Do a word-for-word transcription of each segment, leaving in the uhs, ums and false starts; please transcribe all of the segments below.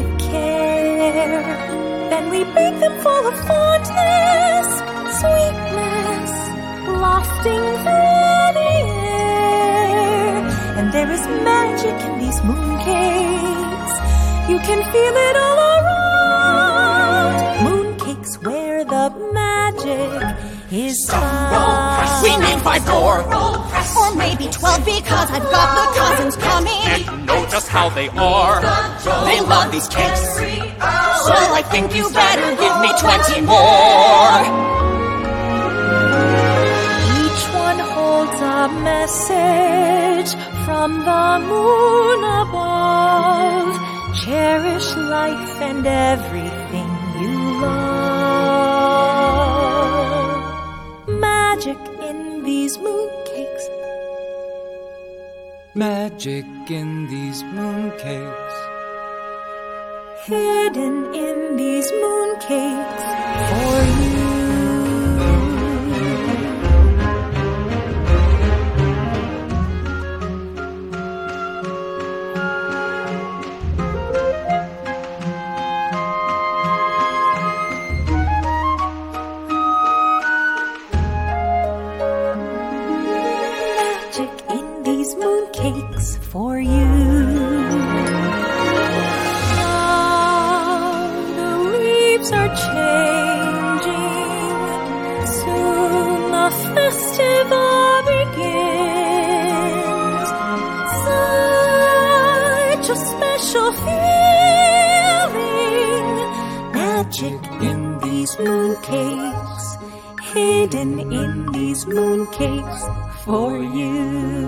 with care. Then we bake them full of fondness, sweetness, wafting through the air. And there is magic in these mooncakes. You can feel it all around. Mooncakes where the magic is found. We need five more, or maybe twelve, because I've got the cousins coming. And you know just how they are. They love these cakes, so I think you better give me twenty more. Each one holds a message from the moon above. Cherish life and everything you love. Magic in these mooncakes. Magic in these mooncakes. Hidden in these mooncakes for you. Magic in these mooncakes for you. Are changing. Soon the festival begins. Such a special feeling. Magic in these mooncakes. Hidden in these mooncakes for you.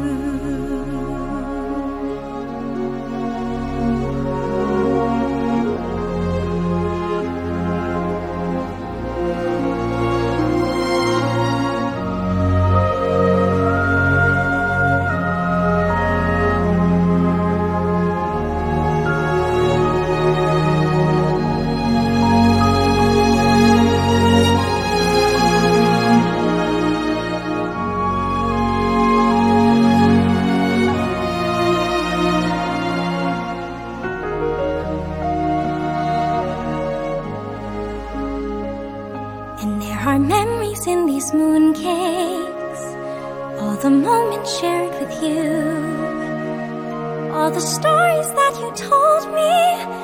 And there are memories in these mooncakes, all the moments shared with you, all the stories that you told me.